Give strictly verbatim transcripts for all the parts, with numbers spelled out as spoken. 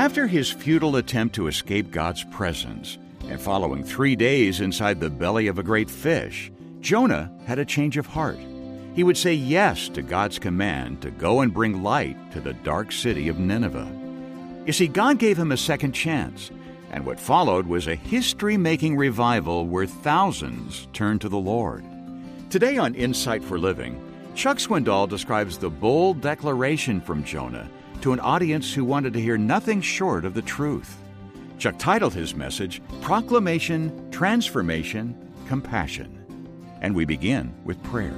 After his futile attempt to escape God's presence, and following three days inside the belly of a great fish, Jonah had a change of heart. He would say yes to God's command to go and bring light to the dark city of Nineveh. You see, God gave him a second chance, and what followed was a history-making revival where thousands turned to the Lord. Today on Insight for Living, Chuck Swindoll describes the bold declaration from Jonah to an audience who wanted to hear nothing short of the truth. Chuck titled his message, Proclamation, Transformation, Compassion. And we begin with prayer.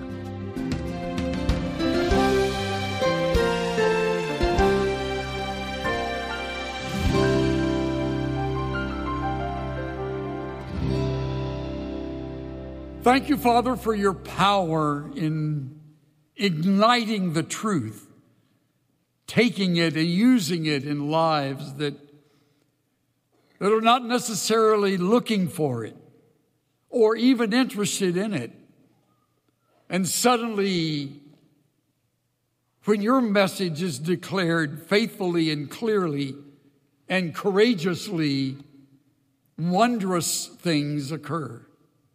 Thank you, Father, for your power in igniting the truth, taking it and using it in lives that, that are not necessarily looking for it or even interested in it. And suddenly, when your message is declared faithfully and clearly and courageously, wondrous things occur.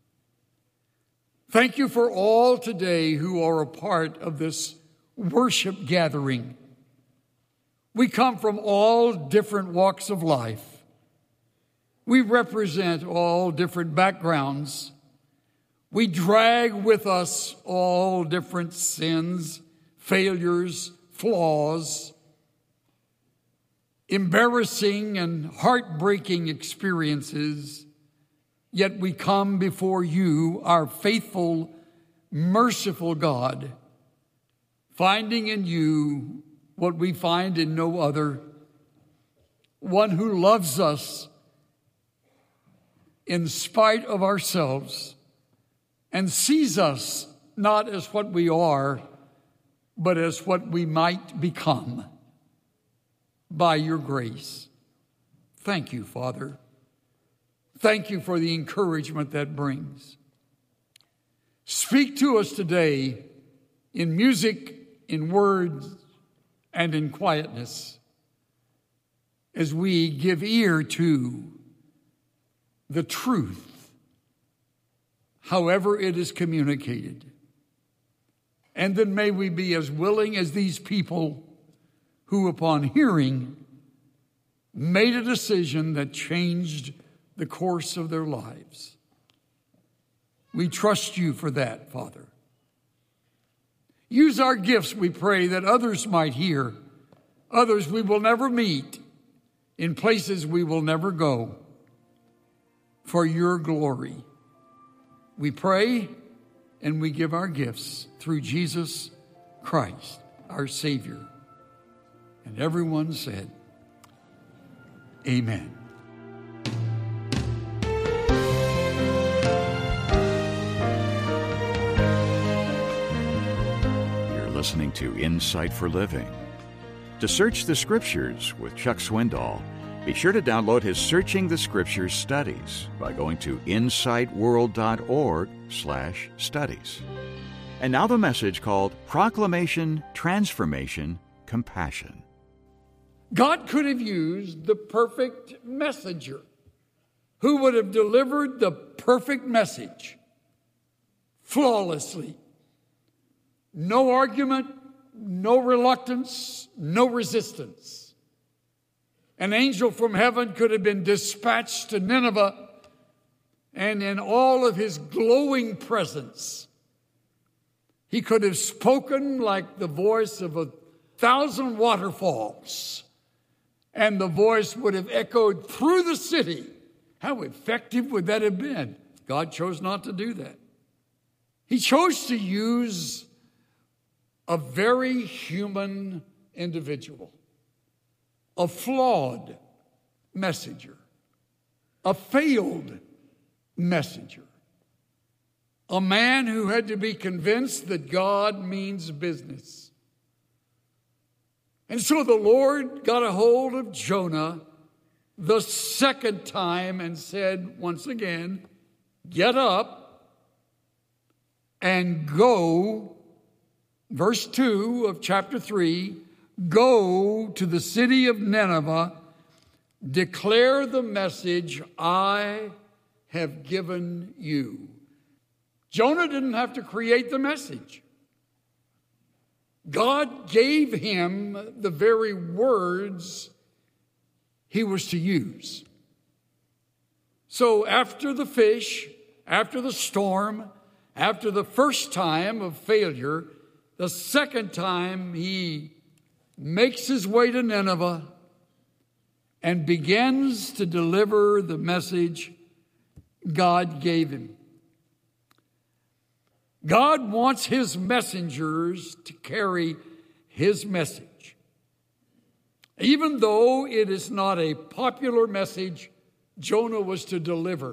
Thank you for all today who are a part of this worship gathering. We come from all different walks of life. We represent all different backgrounds. We drag with us all different sins, failures, flaws, embarrassing and heartbreaking experiences. Yet we come before you, our faithful, merciful God, finding in you what we find in no other, one who loves us in spite of ourselves and sees us not as what we are, but as what we might become by your grace. Thank you, Father. Thank you for the encouragement that brings. Speak to us today in music, in words, and in quietness as we give ear to the truth, however it is communicated. And then may we be as willing as these people who, upon hearing, made a decision that changed the course of their lives. We trust you for that, Father. Use our gifts, we pray, that others might hear, others we will never meet, in places we will never go, for your glory. We pray and we give our gifts through Jesus Christ, our Savior. And everyone said, Amen. Listening to Insight for Living. To search the Scriptures with Chuck Swindoll, be sure to download his Searching the Scriptures studies by going to insightworld.org slash studies. And now the message called Proclamation, Transformation, Compassion. God could have used the perfect messenger who would have delivered the perfect message flawlessly. No argument, no reluctance, no resistance. An angel from heaven could have been dispatched to Nineveh, and in all of his glowing presence, he could have spoken like the voice of a thousand waterfalls, and the voice would have echoed through the city. How effective would that have been? God chose not to do that. He chose to use a very human individual, a flawed messenger, a failed messenger, a man who had to be convinced that God means business. And so the Lord got a hold of Jonah the second time and said once again, get up and go. Verse two of chapter three, go to the city of Nineveh declare the message I have given you. Jonah didn't have to create the message. God gave him the very words he was to use. So after the fish, after the storm, after the first time of failure, the second time he makes his way to Nineveh and begins to deliver the message God gave him. God wants his messengers to carry his message. Even though it is not a popular message Jonah was to deliver.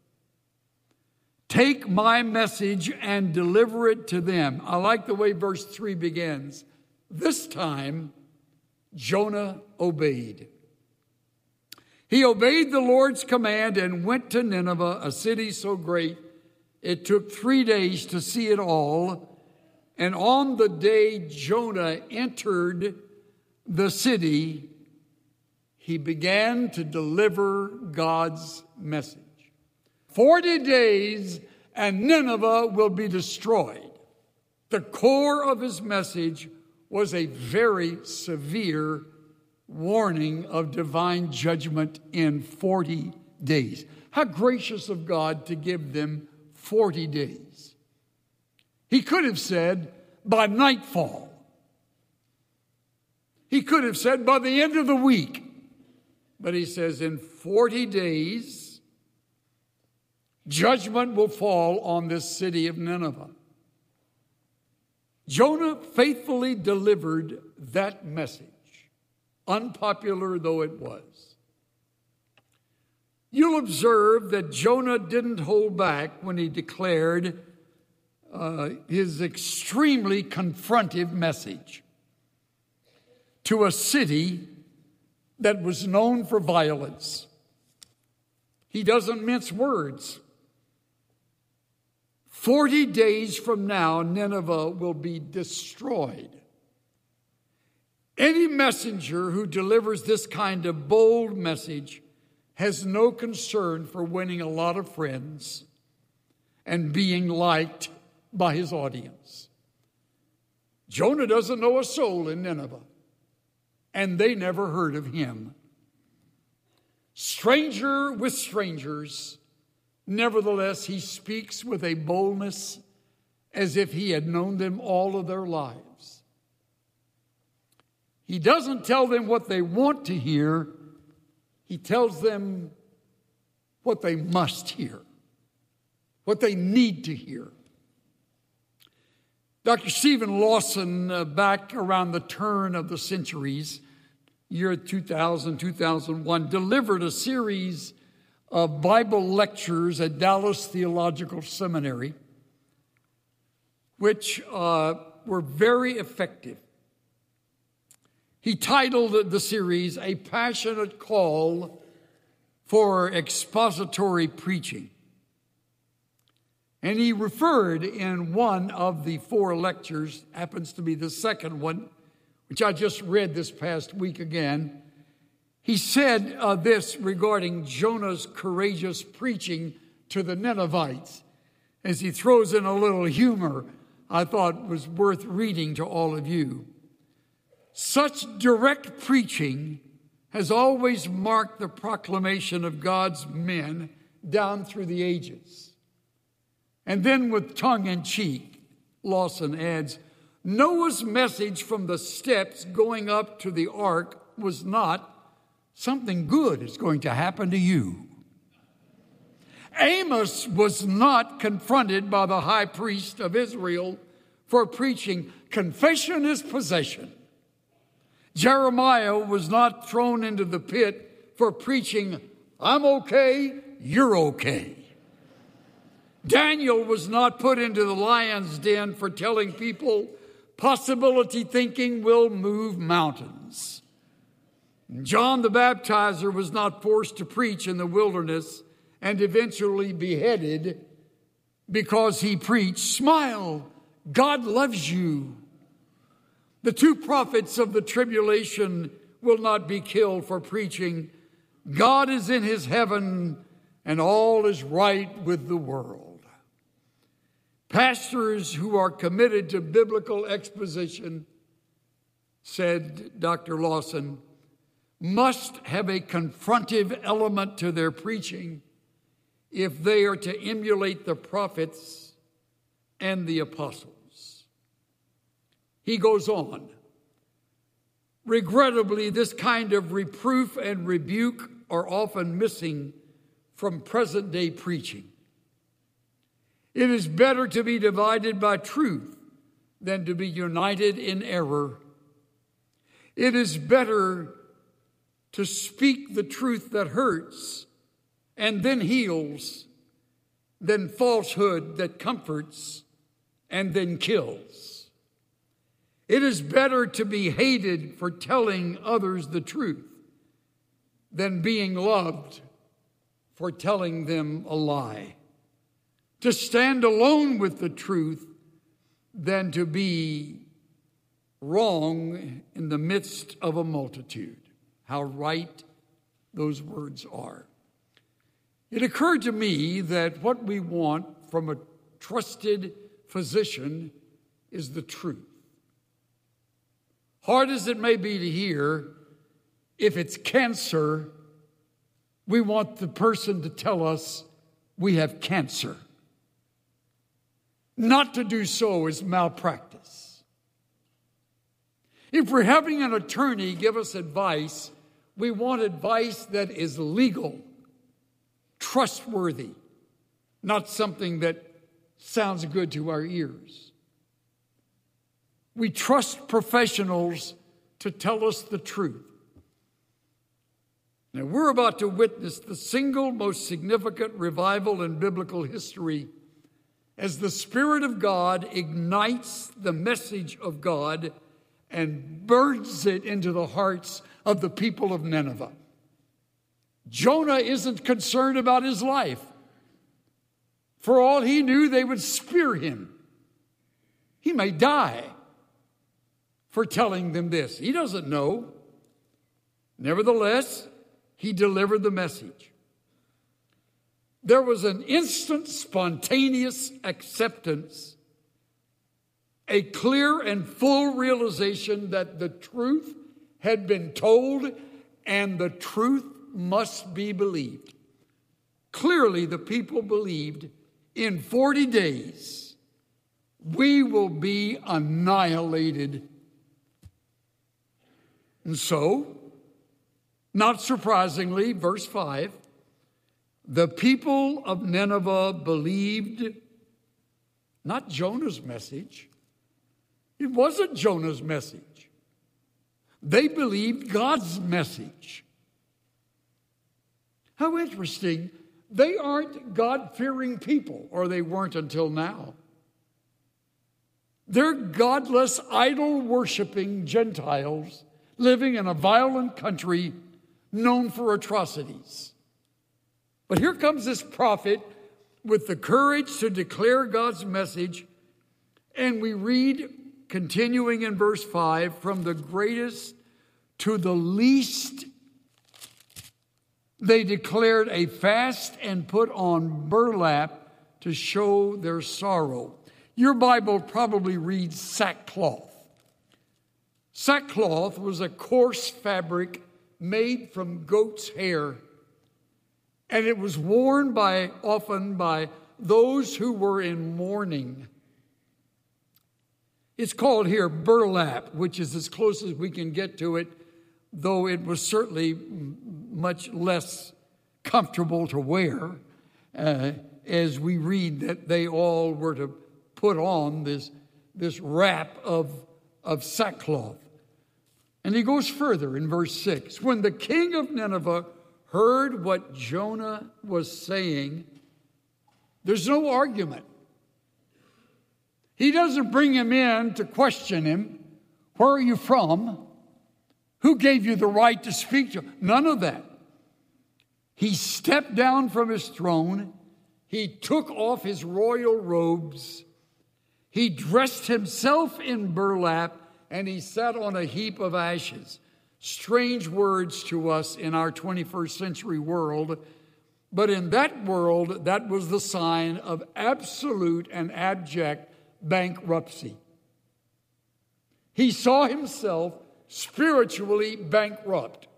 Take my message and deliver it to them. I like the way verse three begins. This time, Jonah obeyed. He obeyed the Lord's command and went to Nineveh, a city so great it took three days to see it all. And on the day Jonah entered the city, he began to deliver God's message. Forty days and Nineveh will be destroyed. The core of his message was a very severe warning of divine judgment in forty days. How gracious of God to give them forty days. He could have said by nightfall. He could have said by the end of the week. But he says in forty days, judgment will fall on this city of Nineveh. Jonah faithfully delivered that message, unpopular though it was. You'll observe that Jonah didn't hold back when he declared uh, his extremely confrontive message to a city that was known for violence. He doesn't mince words. Forty days from now, Nineveh will be destroyed. Any messenger who delivers this kind of bold message has no concern for winning a lot of friends and being liked by his audience. Jonah doesn't know a soul in Nineveh, and they never heard of him. Stranger with strangers, nevertheless, he speaks with a boldness as if he had known them all of their lives. He doesn't tell them what they want to hear. He tells them what they must hear, what they need to hear. Doctor Stephen Lawson, uh, back around the turn of the centuries, year two thousand, two thousand one, delivered a series of Bible lectures at Dallas Theological Seminary, which uh, were very effective. He titled the series, A Passionate Call for Expository Preaching. And he referred in one of the four lectures, happens to be the second one, which I just read this past week again. He said uh, this regarding Jonah's courageous preaching to the Ninevites, as he throws in a little humor I thought was worth reading to all of you. Such direct preaching has always marked the proclamation of God's men down through the ages. And then with tongue in cheek, Lawson adds, Noah's message from the steps going up to the ark was not something good is going to happen to you. Amos was not confronted by the high priest of Israel for preaching, confession is possession. Jeremiah was not thrown into the pit for preaching, I'm okay, you're okay. Daniel was not put into the lion's den for telling people possibility thinking will move mountains. John the Baptizer was not forced to preach in the wilderness and eventually beheaded because he preached, smile, God loves you. The two prophets of the tribulation will not be killed for preaching, God is in his heaven and all is right with the world. Pastors who are committed to biblical exposition, said Doctor Lawson, must have a confrontive element to their preaching if they are to emulate the prophets and the apostles. He goes on. Regrettably, this kind of reproof and rebuke are often missing from present-day preaching. It is better to be divided by truth than to be united in error. It is better to speak the truth that hurts and then heals than falsehood that comforts and then kills. It is better to be hated for telling others the truth than being loved for telling them a lie. To stand alone with the truth than to be wrong in the midst of a multitude. How right those words are. It occurred to me that what we want from a trusted physician is the truth. Hard as it may be to hear, if it's cancer, we want the person to tell us we have cancer. Not to do so is malpractice. If we're having an attorney give us advice, we want advice that is legal, trustworthy, not something that sounds good to our ears. We trust professionals to tell us the truth. Now, we're about to witness the single most significant revival in biblical history as the Spirit of God ignites the message of God and burns it into the hearts of the people of Nineveh. Jonah isn't concerned about his life. For all he knew, they would spear him. He may die for telling them this. He doesn't know. Nevertheless, he delivered the message. There was an instant, spontaneous acceptance, a clear and full realization that the truth had been told and the truth must be believed. Clearly, the people believed in forty days, we will be annihilated. And so, not surprisingly, verse five, the people of Nineveh believed not Jonah's message. It wasn't Jonah's message. They believed God's message. How interesting. They aren't God-fearing people, or they weren't until now. They're godless, idol-worshiping Gentiles living in a violent country known for atrocities. But here comes this prophet with the courage to declare God's message, and we read, continuing in verse five, from the greatest to the least, they declared a fast and put on burlap to show their sorrow. Your Bible probably reads sackcloth. Sackcloth was a coarse fabric made from goat's hair, and it was worn by often by those who were in mourning. It's called here burlap, which is as close as we can get to it, though it was certainly much less comfortable to wear, uh, as we read that they all were to put on this, this wrap of, of sackcloth. And he goes further in verse six. When the king of Nineveh heard what Jonah was saying, there's no argument. He doesn't bring him in to question him. Where are you from? Who gave you the right to speak to him? None of that. He stepped down from his throne. He took off his royal robes. He dressed himself in burlap, and he sat on a heap of ashes. Strange words to us in our twenty-first century world, but in that world, that was the sign of absolute and abject bankruptcy. He saw himself spiritually bankrupt.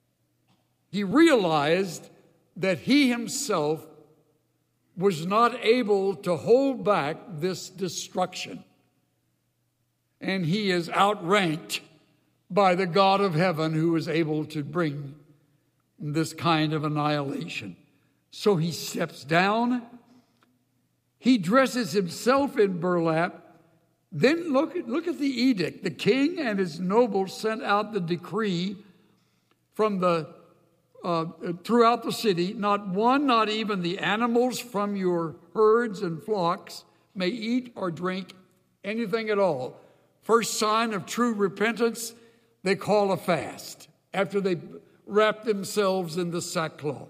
He realized that he himself was not able to hold back this destruction. And he is outranked by the God of heaven who is able to bring this kind of annihilation. So he steps down. He dresses himself in burlap. Then look at, look at the edict. The king and his nobles sent out the decree from the uh, throughout the city. Not one, not even the animals from your herds and flocks may eat or drink anything at all. First sign of true repentance, they call a fast after they wrap themselves in the sackcloth.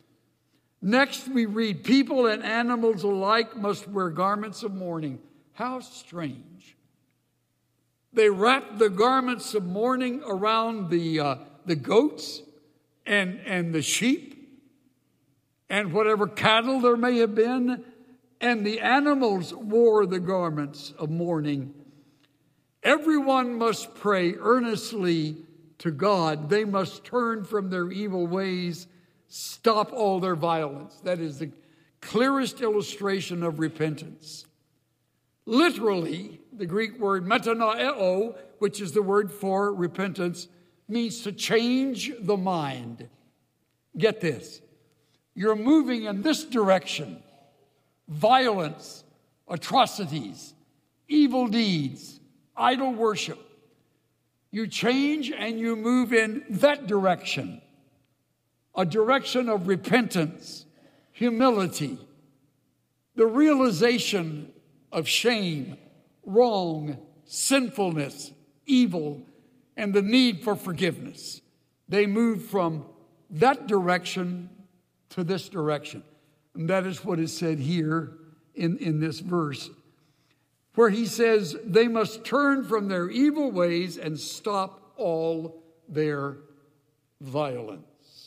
Next, we read, people and animals alike must wear garments of mourning. How strange. They wrapped the garments of mourning around the uh, the goats and, and the sheep and whatever cattle there may have been, and the animals wore the garments of mourning. Everyone must pray earnestly to God. They must turn from their evil ways, stop all their violence. That is the clearest illustration of repentance. Literally, the Greek word metanoeo, which is the word for repentance, means to change the mind. Get this. You're moving in this direction. Violence, atrocities, evil deeds, idol worship. You change and you move in that direction. A direction of repentance, humility, the realization of shame, wrong, sinfulness, evil, and the need for forgiveness. They move from that direction to this direction. And that is what is said here in, in this verse, where he says they must turn from their evil ways and stop all their violence.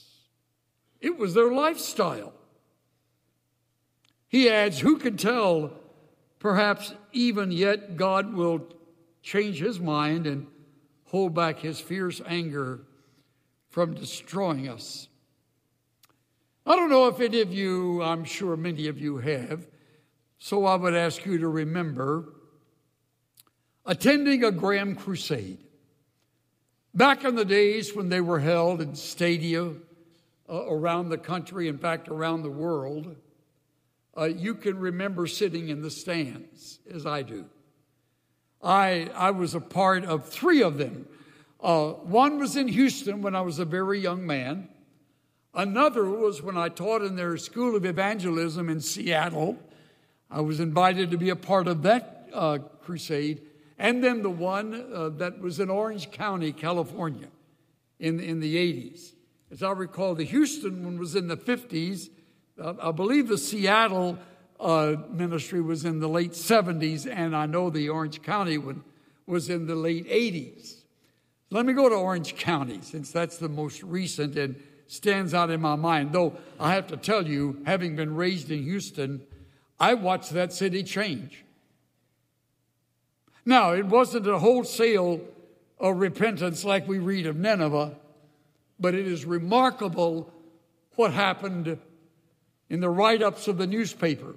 It was their lifestyle. He adds, who can tell, perhaps even yet God will change his mind and hold back his fierce anger from destroying us. I don't know if any of you, I'm sure many of you have, so I would ask you to remember attending a Graham crusade. Back in the days when they were held in stadia uh, around the country, in fact, around the world, uh, you can remember sitting in the stands, as I do. I, I was a part of three of them. Uh, one was in Houston when I was a very young man. Another was when I taught in their School of Evangelism in Seattle. I was invited to be a part of that uh, crusade. And then the one uh, that was in Orange County, California, in, in the eighties. As I recall, the Houston one was in the fifties. Uh, I believe the Seattle uh, ministry was in the late seventies, and I know the Orange County one was in the late eighties. Let me go to Orange County, since that's the most recent and stands out in my mind. Though I have to tell you, having been raised in Houston, I watched that city change. Now, it wasn't a wholesale of repentance like we read of Nineveh, but it is remarkable what happened in the write-ups of the newspaper,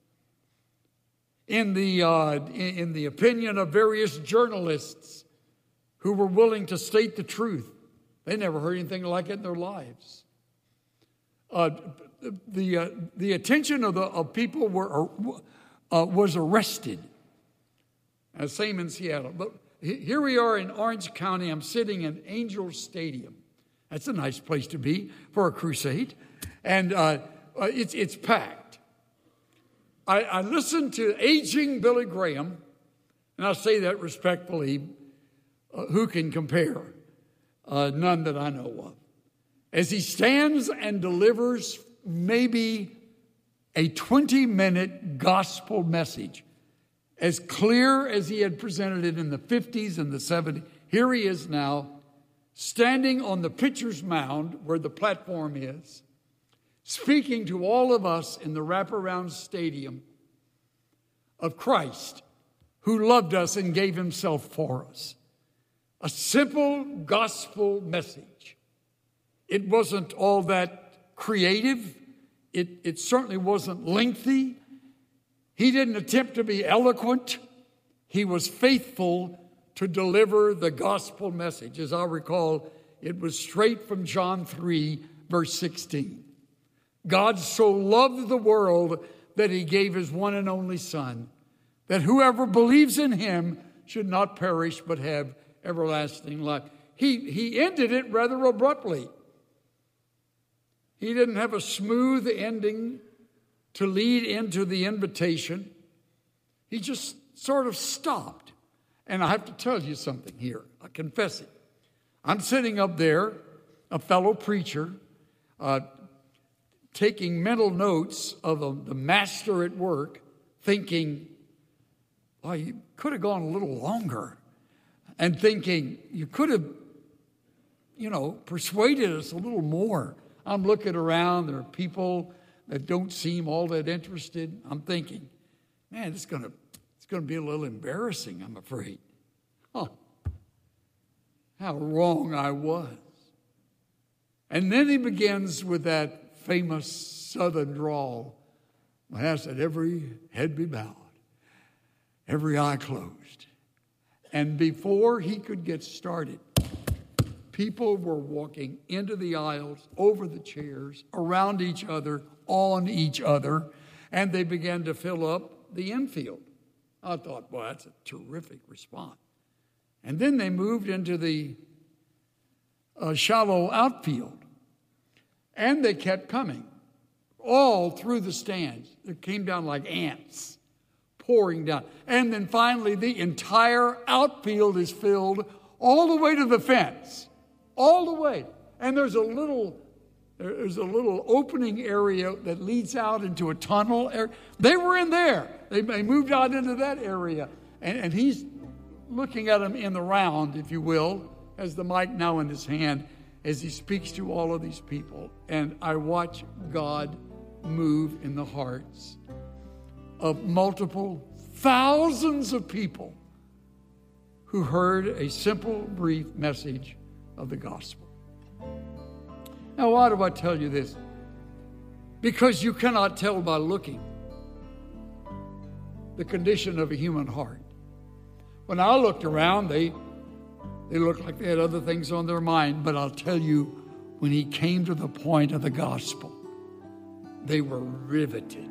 in the uh, in the opinion of various journalists who were willing to state the truth. They never heard anything like it in their lives. Uh, the uh, the attention of the of people were uh, was arrested. Uh, same in Seattle. But here we are in Orange County. I'm sitting in Angel Stadium. That's a nice place to be for a crusade. And uh, uh, it's, it's packed. I, I listened to aging Billy Graham, and I say that respectfully. Uh, who can compare? Uh, none that I know of. As he stands and delivers maybe a twenty-minute gospel message, as clear as he had presented it in the fifties and the seventies. Here he is now, standing on the pitcher's mound where the platform is, speaking to all of us in the wraparound stadium of Christ, who loved us and gave himself for us. A simple gospel message. It wasn't all that creative. It, it certainly wasn't lengthy. He didn't attempt to be eloquent. He was faithful to deliver the gospel message. As I recall, it was straight from John three, verse sixteen. God so loved the world that he gave his one and only Son, that whoever believes in him should not perish but have everlasting life. He, he ended it rather abruptly. He didn't have a smooth ending to lead into the invitation. He just sort of stopped. And I have to tell you something here. I confess it. I'm sitting up there, a fellow preacher, uh, taking mental notes of the, the master at work, thinking, oh, you could have gone a little longer. And thinking, you could have, you know, persuaded us a little more. I'm looking around. There are people that don't seem all that interested. I'm thinking, man, it's going to it's going to be a little embarrassing, I'm afraid. Oh, how wrong I was. And then he begins with that famous southern drawl. I ask that every head be bowed, every eye closed. And before he could get started, people were walking into the aisles, over the chairs, around each other, on each other, and they began to fill up the infield. I thought, boy, that's a terrific response. And then they moved into the uh, shallow outfield, and they kept coming all through the stands. It came down like ants, pouring down. And then finally, the entire outfield is filled all the way to the fence. All the way. And there's a little there's a little opening area that leads out into a tunnel. They were in there. They, they moved out into that area. And, and he's looking at them in the round, if you will, has the mic now in his hand as he speaks to all of these people. And I watch God move in the hearts of multiple thousands of people who heard a simple, brief message of the gospel. Now, why do I tell you this? Because you cannot tell by looking the condition of a human heart. When I looked around, they, they looked like they had other things on their mind, but I'll tell you, when he came to the point of the gospel, they were riveted.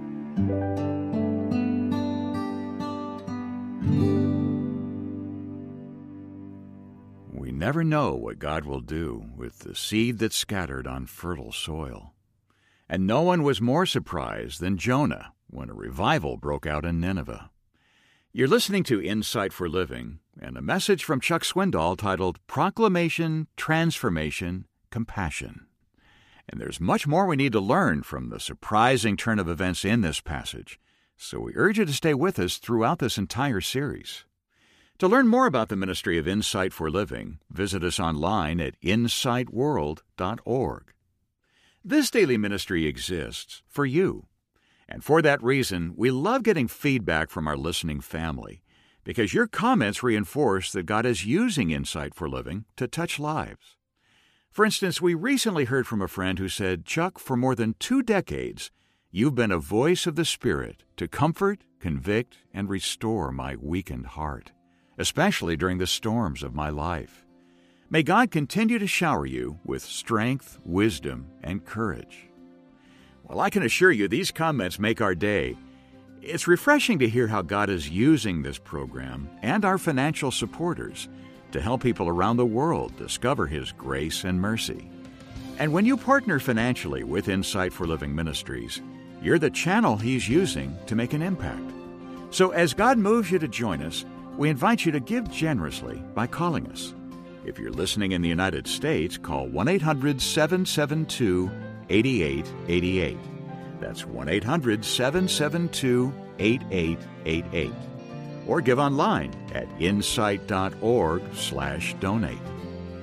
We never know what God will do with the seed that's scattered on fertile soil. And no one was more surprised than Jonah when a revival broke out in Nineveh. You're listening to Insight for Living and a message from Chuck Swindoll titled Proclamation, Transformation, Compassion. And there's much more we need to learn from the surprising turn of events in this passage, so we urge you to stay with us throughout this entire series. To learn more about the ministry of Insight for Living, visit us online at insight world dot org. This daily ministry exists for you. And for that reason, we love getting feedback from our listening family, because your comments reinforce that God is using Insight for Living to touch lives. For instance, we recently heard from a friend who said, Chuck, for more than two decades, you've been a voice of the Spirit to comfort, convict, and restore my weakened heart, especially during the storms of my life. May God continue to shower you with strength, wisdom, and courage. Well, I can assure you these comments make our day. It's refreshing to hear how God is using this program and our financial supporters to help people around the world discover His grace and mercy. And when you partner financially with Insight for Living Ministries, you're the channel He's using to make an impact. So as God moves you to join us, we invite you to give generously by calling us. If you're listening in the United States, call one eight hundred seven seven two eight eight eight eight. That's one eight hundred seven seven two eight eight eight eight. Or give online at insight dot org slash donate.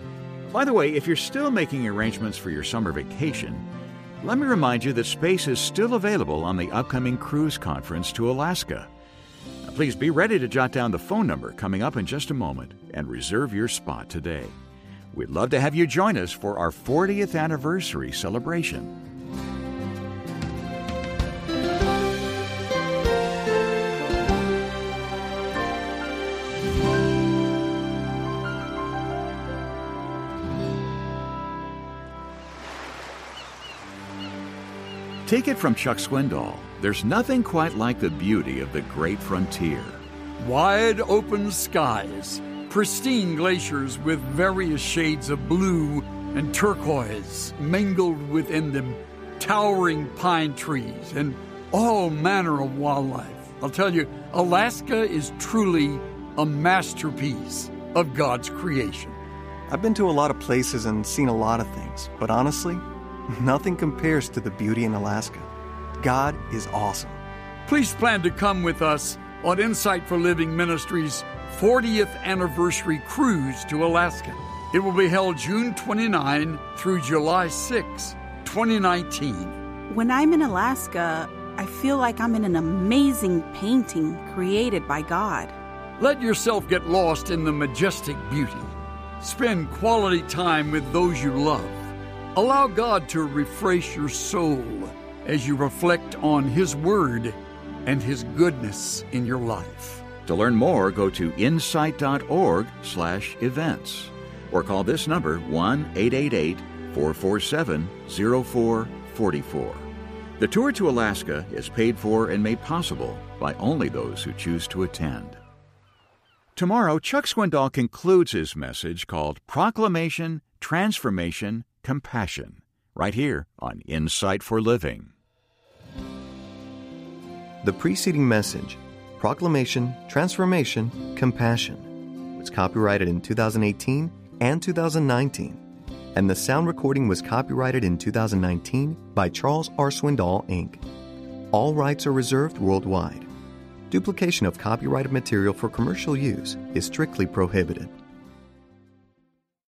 By the way, if you're still making arrangements for your summer vacation, let me remind you that space is still available on the upcoming cruise conference to Alaska. Now, please be ready to jot down the phone number coming up in just a moment and reserve your spot today. We'd love to have you join us for our fortieth anniversary celebration. Take it from Chuck Swindoll, there's nothing quite like the beauty of the great frontier. Wide open skies, pristine glaciers with various shades of blue and turquoise mingled within them, towering pine trees, and all manner of wildlife. I'll tell you, Alaska is truly a masterpiece of God's creation. I've been to a lot of places and seen a lot of things, but honestly, nothing compares to the beauty in Alaska. God is awesome. Please plan to come with us on Insight for Living Ministries' fortieth anniversary cruise to Alaska. It will be held June twenty-ninth through July sixth, twenty nineteen. When I'm in Alaska, I feel like I'm in an amazing painting created by God. Let yourself get lost in the majestic beauty. Spend quality time with those you love. Allow God to refresh your soul as you reflect on His Word and His goodness in your life. To learn more, go to insight.org slash events or call this number one eight eight eight, four four seven, zero four four four. The tour to Alaska is paid for and made possible by only those who choose to attend. Tomorrow, Chuck Swindoll concludes his message called Proclamation, Transformation, Compassion, right here on Insight for Living. The preceding message, Proclamation, Transformation, Compassion, was copyrighted in two thousand eighteen and two thousand nineteen, and the sound recording was copyrighted in two thousand nineteen by Charles R. Swindoll, Incorporated. All rights are reserved worldwide. Duplication of copyrighted material for commercial use is strictly prohibited.